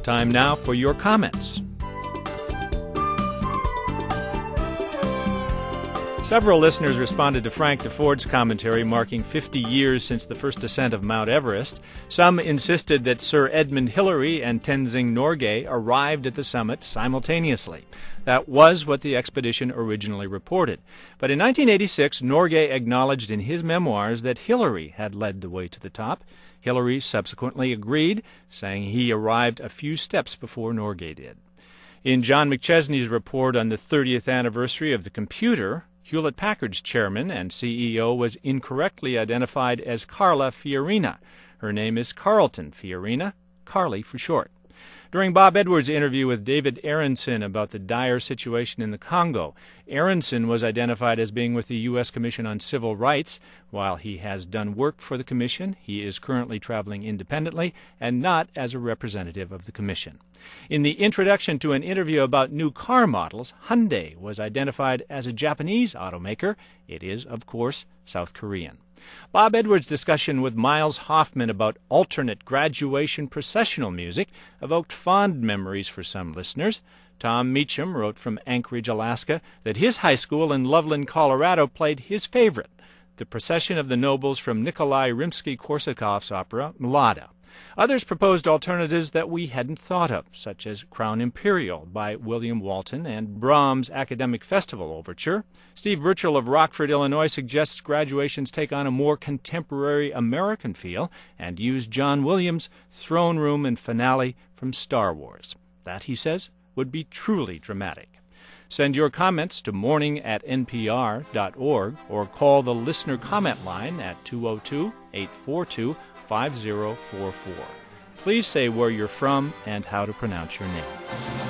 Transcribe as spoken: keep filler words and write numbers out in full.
Time now for your comments. Several listeners responded to Frank DeFord's commentary marking fifty years since the first ascent of Mount Everest. Some insisted that Sir Edmund Hillary and Tenzing Norgay arrived at the summit simultaneously. That was what the expedition originally reported. But in nineteen eighty-six, Norgay acknowledged in his memoirs that Hillary had led the way to the top. Hillary subsequently agreed, saying he arrived a few steps before Norgay did. In John McChesney's report on the thirtieth anniversary of the computer, Hewlett-Packard's chairman and C E O was incorrectly identified as Carla Fiorina. Her name is Carlton Fiorina, Carly for short. During Bob Edwards' interview with David Aronson about the dire situation in the Congo, Aronson was identified as being with the U S Commission on Civil Rights. While he has done work for the Commission, he is currently traveling independently and not as a representative of the Commission. In the introduction to an interview about new car models, Hyundai was identified as a Japanese automaker. It is, of course, South Korean. Bob Edwards' discussion with Miles Hoffman about alternate graduation processional music evoked fond memories for some listeners. Tom Meacham wrote from Anchorage, Alaska, that his high school in Loveland, Colorado played his favorite, the Procession of the Nobles from Nikolai Rimsky-Korsakov's opera, Mlada. Others proposed alternatives that we hadn't thought of, such as Crown Imperial by William Walton and Brahms' Academic Festival Overture. Steve Burchell of Rockford, Illinois, suggests graduations take on a more contemporary American feel and use John Williams' Throne Room and finale from Star Wars. That, he says, would be truly dramatic. Send your comments to morning at n p r dot org or call the listener comment line at two oh two, eight four two, five oh four four. Please say where you're from and how to pronounce your name.